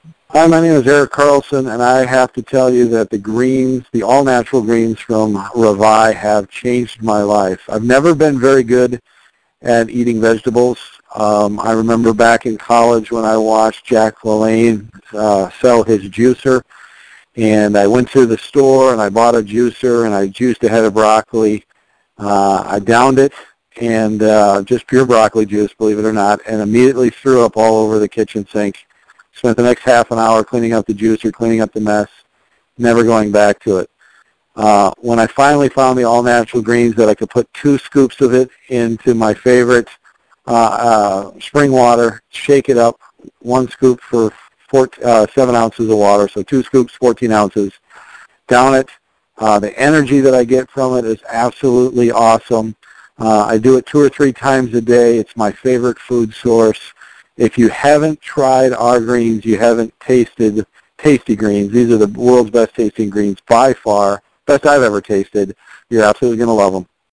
Hi, my name is Eric Carlson, and I have to tell you that the greens, the all-natural greens from Revi have changed my life. I've never been very good at eating vegetables. I remember back in college when I watched Jack LaLanne sell his juicer, and I went to the store and I bought a juicer and I juiced a head of broccoli. I downed it and just pure broccoli juice, believe it or not, and immediately threw up all over the kitchen sink. Spent the next half an hour cleaning up the juicer, cleaning up the mess, never going back to it. When I finally found the all-natural greens that I could put 2 scoops of it into my favorite spring water, shake it up, 1 scoop for 7 ounces of water, so 2 scoops, 14 ounces, down it. The energy that I get from it is absolutely awesome. I do it 2 or 3 times a day. It's my favorite food source. If you haven't tried our greens, you haven't tasted Tasty Greens. These are the world's best tasting greens by far, best I've ever tasted. You're absolutely going to love them.